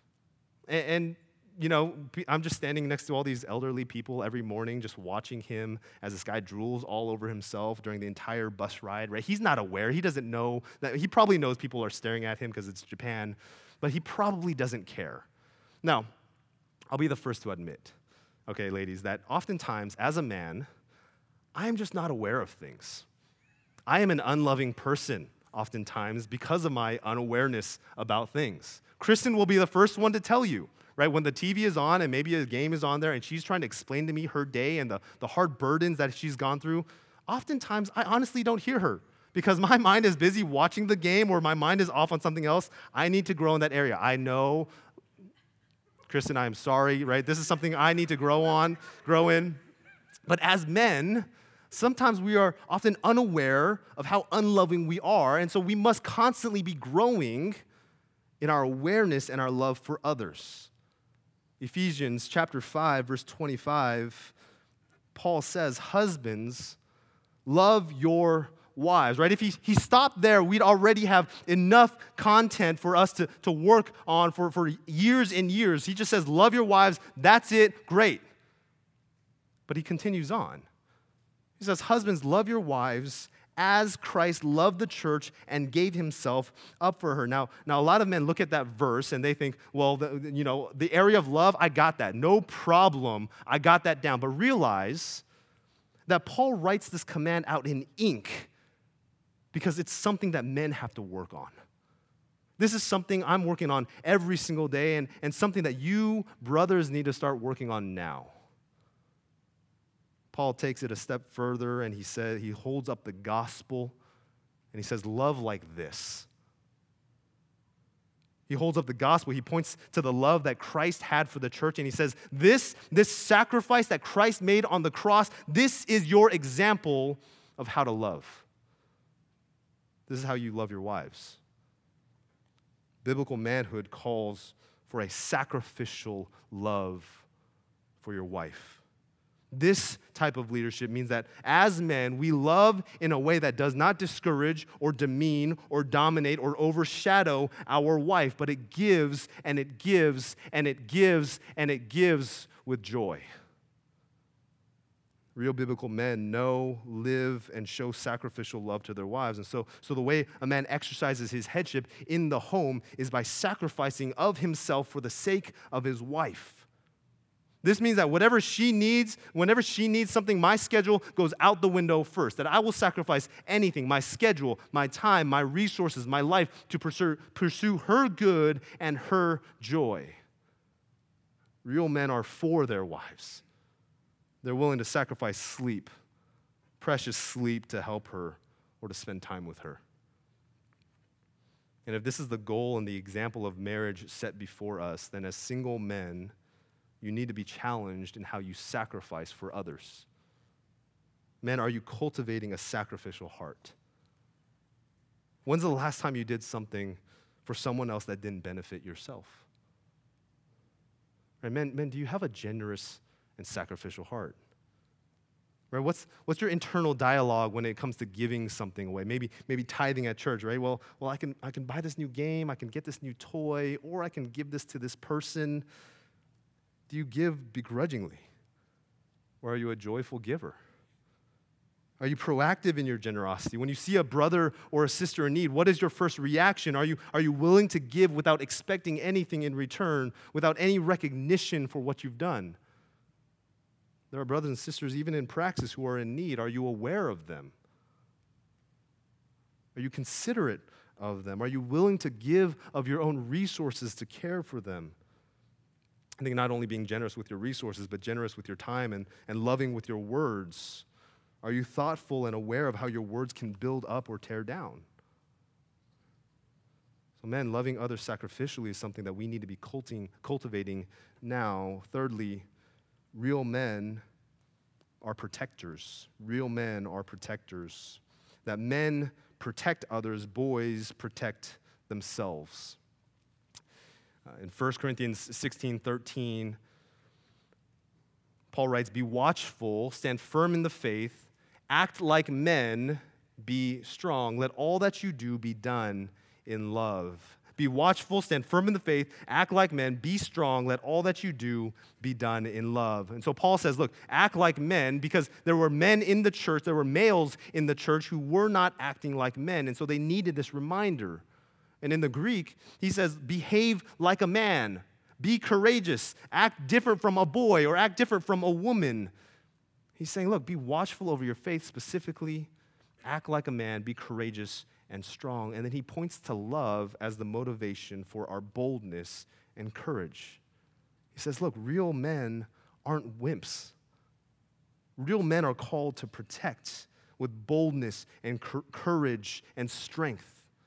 And you know, I'm just standing next to all these elderly people every morning, just watching him as this guy drools all over himself during the entire bus ride, right? He's not aware. He doesn't know that. He probably knows people are staring at him because it's Japan, but he probably doesn't care. Now, I'll be the first to admit, okay, ladies, that oftentimes as a man, I am just not aware of things. I am an unloving person oftentimes because of my unawareness about things. Kristen will be the first one to tell you, right? When the TV is on and maybe a game is on there and she's trying to explain to me her day and the hard burdens that she's gone through, oftentimes I honestly don't hear her because my mind is busy watching the game or my mind is off on something else. I need to grow in that area. I know, Kristen, I am sorry, right? This is something I need to grow in. But as men, sometimes we are often unaware of how unloving we are, and so we must constantly be growing in our awareness and our love for others. Ephesians chapter 5, verse 25, Paul says, husbands, love your wives, right? If he stopped there, we'd already have enough content for us to work on for years and years. He just says, love your wives, that's it, great. But he continues on. He says, husbands, love your wives as Christ loved the church and gave himself up for her. Now a lot of men look at that verse and they think, well, the area of love, I got that. No problem, I got that down. But realize that Paul writes this command out in ink because it's something that men have to work on. This is something I'm working on every single day and something that you brothers need to start working on now. Paul takes it a step further and he holds up the gospel and he says, love like this. He holds up the gospel. He points to the love that Christ had for the church, and he says, this sacrifice that Christ made on the cross, this is your example of how to love. This is how you love your wives. Biblical manhood calls for a sacrificial love for your wife. This type of leadership means that as men, we love in a way that does not discourage or demean or dominate or overshadow our wife, but it gives and it gives and it gives and it gives with joy. Real biblical men know, live, and show sacrificial love to their wives. And so the way a man exercises his headship in the home is by sacrificing of himself for the sake of his wife. This means that whenever she needs something, my schedule goes out the window first. That I will sacrifice anything, my schedule, my time, my resources, my life to pursue her good and her joy. Real men are for their wives. They're willing to sacrifice sleep, precious sleep, to help her or to spend time with her. And if this is the goal and the example of marriage set before us, then as single men, you need to be challenged in how you sacrifice for others. Men, are you cultivating a sacrificial heart? When's the last time you did something for someone else that didn't benefit yourself? Right, men, do you have a generous and sacrificial heart? Right, what's your internal dialogue when it comes to giving something away? Maybe tithing at church, right? Well, I can buy this new game, I can get this new toy, or I can give this to this person. Do you give begrudgingly? Or are you a joyful giver? Are you proactive in your generosity? When you see a brother or a sister in need, what is your first reaction? Are you willing to give without expecting anything in return, without any recognition for what you've done? There are brothers and sisters, even in Praxis, who are in need. Are you aware of them? Are you considerate of them? Are you willing to give of your own resources to care for them? I think not only being generous with your resources, but generous with your time and loving with your words. Are you thoughtful and aware of how your words can build up or tear down? So, men, loving others sacrificially is something that we need to be cultivating now. Thirdly, real men are protectors. Real men are protectors. That men protect others, boys protect themselves. In 1 Corinthians 16:13, Paul writes, "Be watchful, stand firm in the faith, act like men, be strong. Let all that you do be done in love." Be watchful, stand firm in the faith, act like men, be strong. Let all that you do be done in love. And so Paul says, look, act like men, because there were men in the church, there were males in the church who were not acting like men. And so they needed this reminder. And in the Greek, he says, behave like a man, be courageous, act different from a boy or act different from a woman. He's saying, look, be watchful over your faith specifically, act like a man, be courageous and strong. And then he points to love as the motivation for our boldness and courage. He says, look, real men aren't wimps. Real men are called to protect with boldness and courage and strength.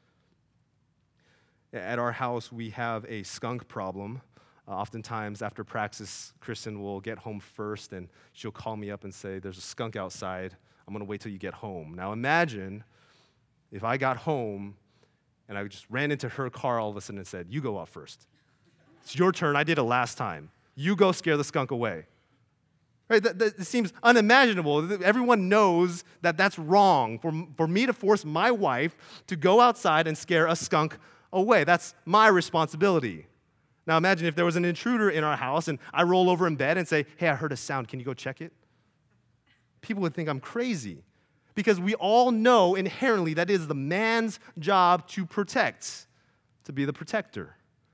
At our house, we have a skunk problem. Oftentimes, after Praxis, Kristen will get home first, and she'll call me up and say, there's a skunk outside. I'm going to wait till you get home. Now, imagine if I got home and I just ran into her car all of a sudden and said, you go out first. It's your turn. I did it last time. You go scare the skunk away. Right? That seems unimaginable. Everyone knows that that's wrong. For me to force my wife to go outside and scare a skunk away. That's my responsibility. Now imagine if there was an intruder in our house and I roll over in bed and say, hey, I heard a sound. Can you go check it? People would think I'm crazy because we all know inherently that it is the man's job to protect, to be the protector.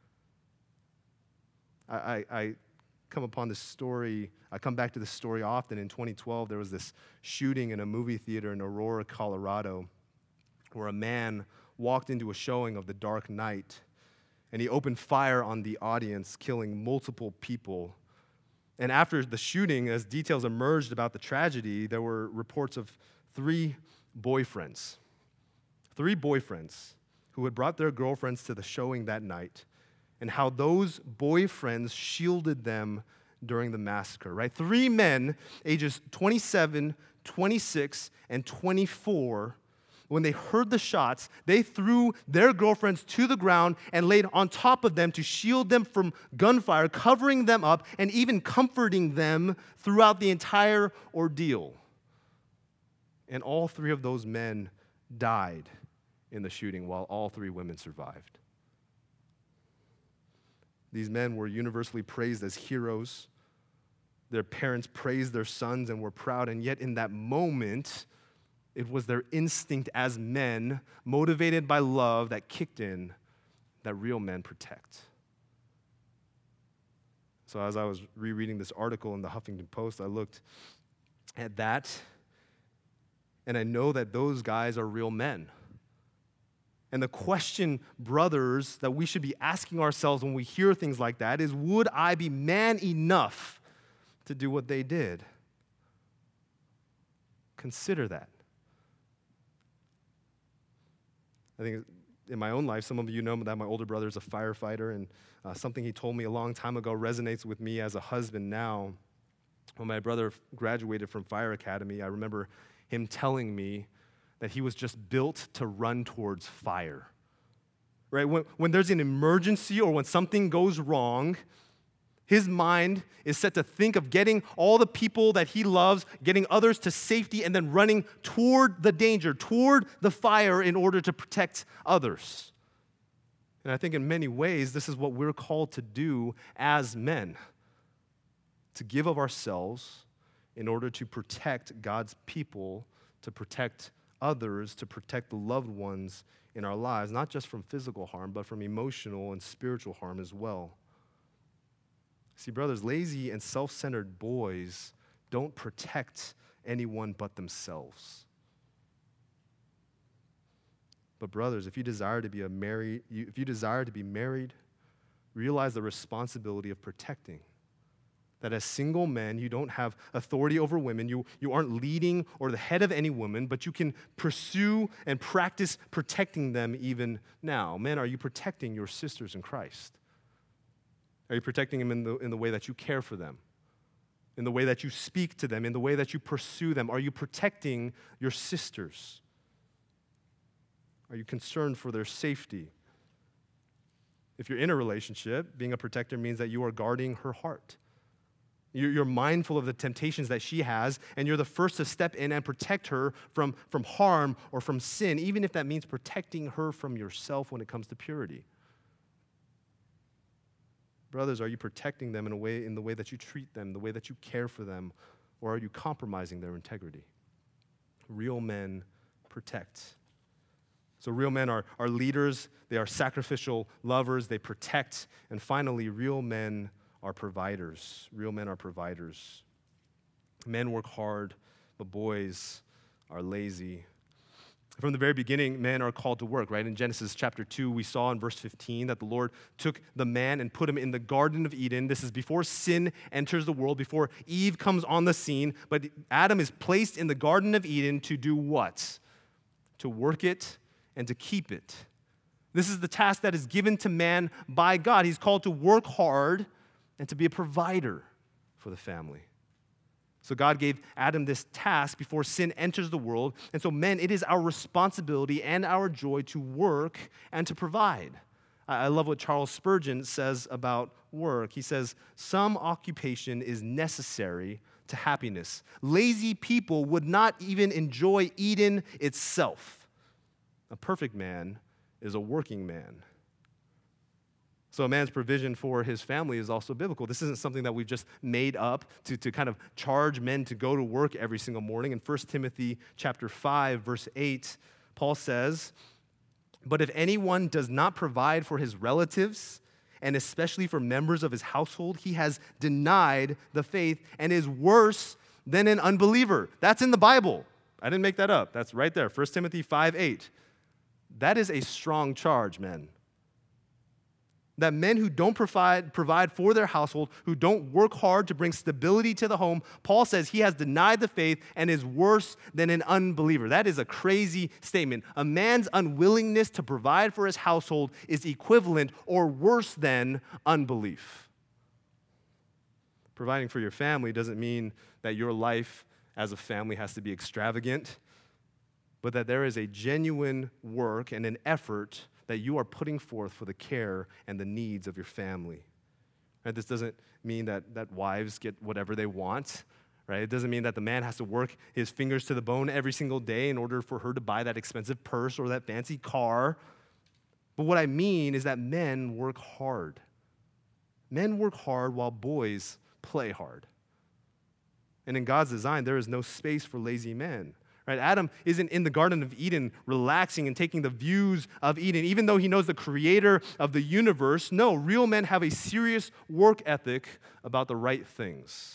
I come upon this story. I come back to this story often. In 2012, there was this shooting in a movie theater in Aurora, Colorado, where a man walked into a showing of The Dark Knight, and he opened fire on the audience, killing multiple people. And after the shooting, as details emerged about the tragedy, there were reports of three boyfriends who had brought their girlfriends to the showing that night, and how those boyfriends shielded them during the massacre, right? Three men, ages 27, 26, and 24, when they heard the shots, they threw their girlfriends to the ground and laid on top of them to shield them from gunfire, covering them up and even comforting them throughout the entire ordeal. And all three of those men died in the shooting, while all three women survived. These men were universally praised as heroes. Their parents praised their sons and were proud, and yet in that moment, it was their instinct as men, motivated by love, that kicked in, that real men protect. So as I was rereading this article in the Huffington Post, I looked at that, and I know that those guys are real men. And the question, brothers, that we should be asking ourselves when we hear things like that is, would I be man enough to do what they did? Consider that. I think in my own life, some of you know that my older brother is a firefighter, and something he told me a long time ago resonates with me as a husband now. When my brother graduated from fire academy, I remember him telling me that he was just built to run towards fire. Right? When there's an emergency or when something goes wrong, his mind is set to think of getting all the people that he loves, getting others to safety, and then running toward the danger, toward the fire in order to protect others. And I think in many ways, this is what we're called to do as men, to give of ourselves in order to protect God's people, to protect others, to protect the loved ones in our lives, not just from physical harm, but from emotional and spiritual harm as well. See, brothers, lazy and self-centered boys don't protect anyone but themselves. But brothers, if you desire to be married, realize the responsibility of protecting. That as single men, you don't have authority over women. You aren't leading or the head of any woman, but you can pursue and practice protecting them even now. Men, are you protecting your sisters in Christ? Are you protecting them in the way that you care for them? In the way that you speak to them? In the way that you pursue them? Are you protecting your sisters? Are you concerned for their safety? If you're in a relationship, being a protector means that you are guarding her heart. You're mindful of the temptations that she has, and you're the first to step in and protect her from harm or from sin, even if that means protecting her from yourself when it comes to purity. Brothers, are you protecting them in the way that you treat them, the way that you care for them, or are you compromising their integrity? Real men protect. So real men are leaders, they are sacrificial lovers, they protect, and finally, real men are providers. Real men are providers. Men work hard, but boys are lazy. From the very beginning, men are called to work, right? In Genesis chapter 2, we saw in verse 15 that the Lord took the man and put him in the Garden of Eden. This is before sin enters the world, before Eve comes on the scene. But Adam is placed in the Garden of Eden to do what? To work it and to keep it. This is the task that is given to man by God. He's called to work hard and to be a provider for the family. So God gave Adam this task before sin enters the world. And so men, it is our responsibility and our joy to work and to provide. I love what Charles Spurgeon says about work. He says, some occupation is necessary to happiness. Lazy people would not even enjoy Eden itself. A perfect man is a working man. So a man's provision for his family is also biblical. This isn't something that we've just made up to kind of charge men to go to work every single morning. In 1 Timothy chapter 5, verse 8, Paul says, "But if anyone does not provide for his relatives, and especially for members of his household, he has denied the faith and is worse than an unbeliever." That's in the Bible. I didn't make that up. That's right there, 1 Timothy 5:8. That is a strong charge, men. that men who don't provide for their household, who don't work hard to bring stability to the home, Paul says he has denied the faith and is worse than an unbeliever. That is a crazy statement. A man's unwillingness to provide for his household is equivalent or worse than unbelief. Providing for your family doesn't mean that your life as a family has to be extravagant, but that there is a genuine work and an effort that you are putting forth for the care and the needs of your family. Right? This doesn't mean that wives get whatever they want. Right? It doesn't mean that the man has to work his fingers to the bone every single day in order for her to buy that expensive purse or that fancy car. But what I mean is that men work hard. Men work hard while boys play hard. And in God's design, there is no space for lazy men. Right? Adam isn't in the Garden of Eden relaxing and taking the views of Eden, even though he knows the creator of the universe. No, real men have a serious work ethic about the right things.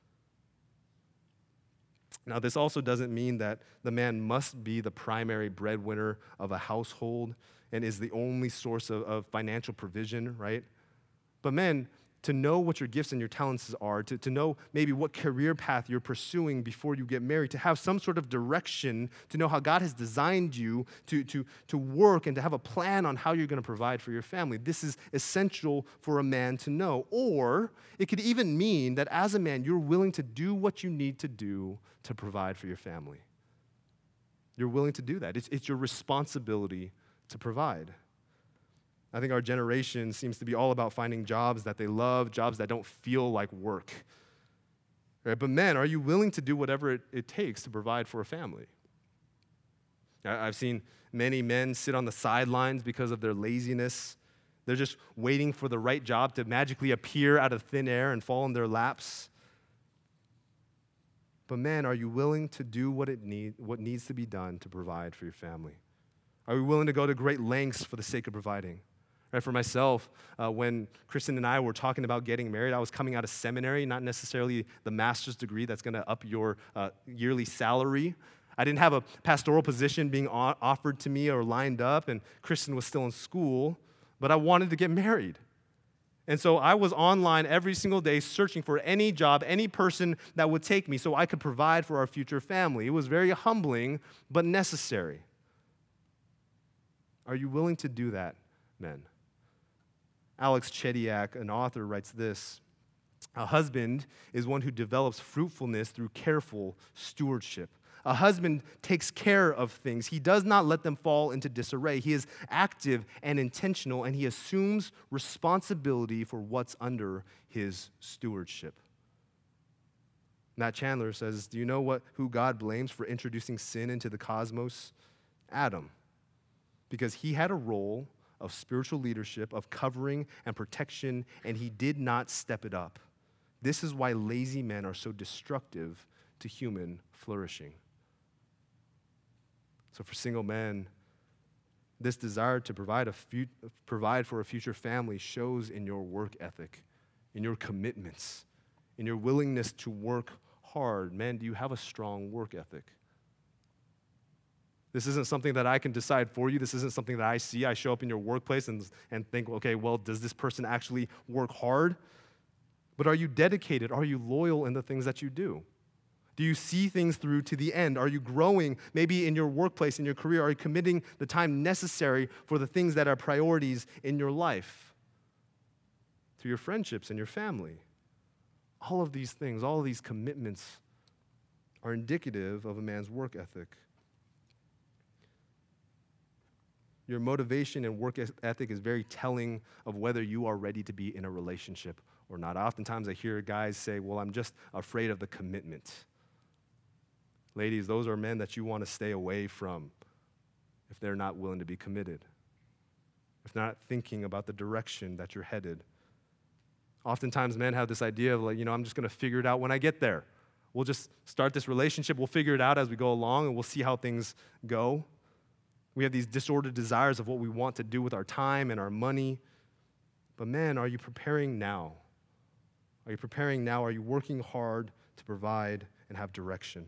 Now, this also doesn't mean that the man must be the primary breadwinner of a household and is the only source of financial provision, right? But men, to know what your gifts and your talents are, to know maybe what career path you're pursuing before you get married, to have some sort of direction, to know how God has designed you to work and to have a plan on how you're going to provide for your family. This is essential for a man to know. Or it could even mean that as a man, you're willing to do what you need to do to provide for your family. You're willing to do that. It's your responsibility to provide. I think our generation seems to be all about finding jobs that they love, jobs that don't feel like work. Right? But men, are you willing to do whatever it takes to provide for a family? I've seen many men sit on the sidelines because of their laziness. They're just waiting for the right job to magically appear out of thin air and fall in their laps. But men, are you willing to do what needs to be done to provide for your family? Are we willing to go to great lengths for the sake of providing? Right, for myself, when Kristen and I were talking about getting married, I was coming out of seminary, not necessarily the master's degree that's going to up your yearly salary. I didn't have a pastoral position being offered to me or lined up, and Kristen was still in school, but I wanted to get married. And so I was online every single day searching for any job, any person that would take me so I could provide for our future family. It was very humbling, but necessary. Are you willing to do that, men? Alex Chediak, an author, writes this: a husband is one who develops fruitfulness through careful stewardship. A husband takes care of things. He does not let them fall into disarray. He is active and intentional, and he assumes responsibility for what's under his stewardship. Matt Chandler says, do you know who God blames for introducing sin into the cosmos? Adam. Because he had a role of spiritual leadership, of covering and protection, and he did not step it up. This is why lazy men are so destructive to human flourishing. So for single men, this desire to provide for a future family shows in your work ethic, in your commitments, in your willingness to work hard. Men, do you have a strong work ethic? This isn't something that I can decide for you. This isn't something that I see. I show up in your workplace and think, okay, well, does this person actually work hard? But are you dedicated? Are you loyal in the things that you do? Do you see things through to the end? Are you growing maybe in your workplace, in your career? Are you committing the time necessary for the things that are priorities in your life? To your friendships and your family? All of these things, all of these commitments are indicative of a man's work ethic. Your motivation and work ethic is very telling of whether you are ready to be in a relationship or not. Oftentimes I hear guys say, well, I'm just afraid of the commitment. Ladies, those are men that you want to stay away from if they're not willing to be committed, if not thinking about the direction that you're headed. Oftentimes men have this idea of I'm just going to figure it out when I get there. We'll just start this relationship. We'll figure it out as we go along, and we'll see how things go. We have these disordered desires of what we want to do with our time and our money. But men, are you preparing now? Are you preparing now? Are you working hard to provide and have direction?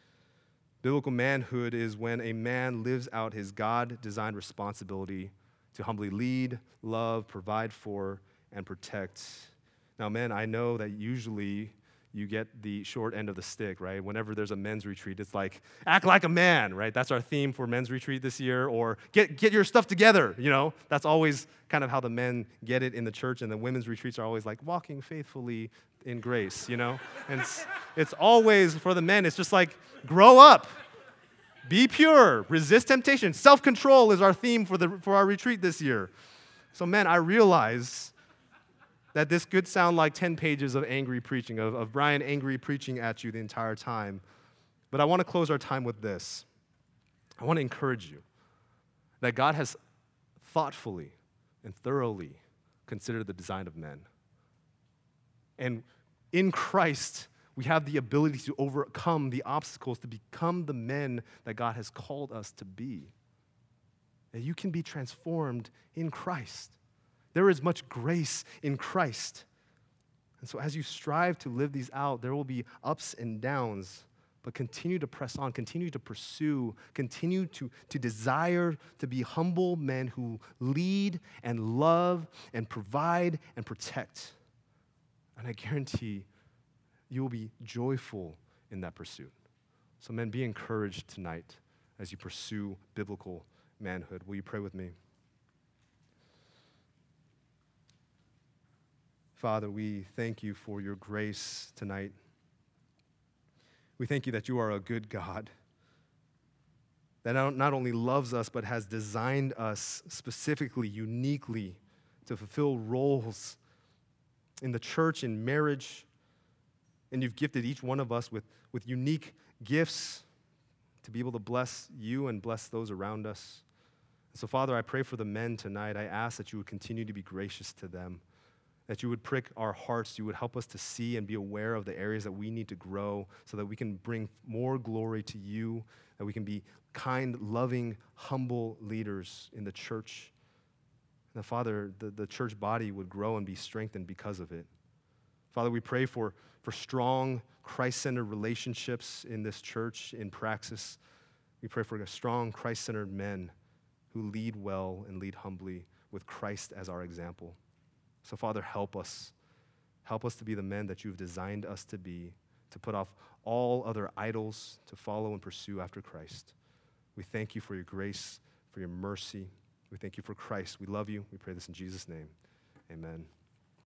Biblical manhood is when a man lives out his God-designed responsibility to humbly lead, love, provide for, and protect. Now, men, I know that usually you get the short end of the stick, right? Whenever there's a men's retreat, it's like, act like a man, right? That's our theme for men's retreat this year. Or get your stuff together, That's always kind of how the men get it in the church. And the women's retreats are always like, walking faithfully in grace, And it's always, for the men, it's just like, grow up. Be pure, resist temptation. Self-control is our theme for our retreat this year. So, men, I realize that this could sound like 10 pages of angry preaching, of Brian angry preaching at you the entire time. But I want to close our time with this. I want to encourage you that God has thoughtfully and thoroughly considered the design of men. And in Christ, we have the ability to overcome the obstacles, to become the men that God has called us to be. That you can be transformed in Christ. There is much grace in Christ. And so as you strive to live these out, there will be ups and downs, but continue to press on, continue to pursue, continue to desire to be humble men who lead and love and provide and protect. And I guarantee you will be joyful in that pursuit. So men, be encouraged tonight as you pursue biblical manhood. Will you pray with me? Father, we thank you for your grace tonight. We thank you that you are a good God, that not only loves us, but has designed us specifically, uniquely, to fulfill roles in the church, in marriage, and you've gifted each one of us with unique gifts to be able to bless you and bless those around us. So, Father, I pray for the men tonight. I ask that you would continue to be gracious to them, that you would prick our hearts, you would help us to see and be aware of the areas that we need to grow so that we can bring more glory to you, that we can be kind, loving, humble leaders in the church. And that, Father, the church body would grow and be strengthened because of it. Father, we pray for strong, Christ-centered relationships in this church, in Praxis. We pray for strong, Christ-centered men who lead well and lead humbly with Christ as our example. So, Father, help us. Help us to be the men that you've designed us to be, to put off all other idols, to follow and pursue after Christ. We thank you for your grace, for your mercy. We thank you for Christ. We love you. We pray this in Jesus' name. Amen.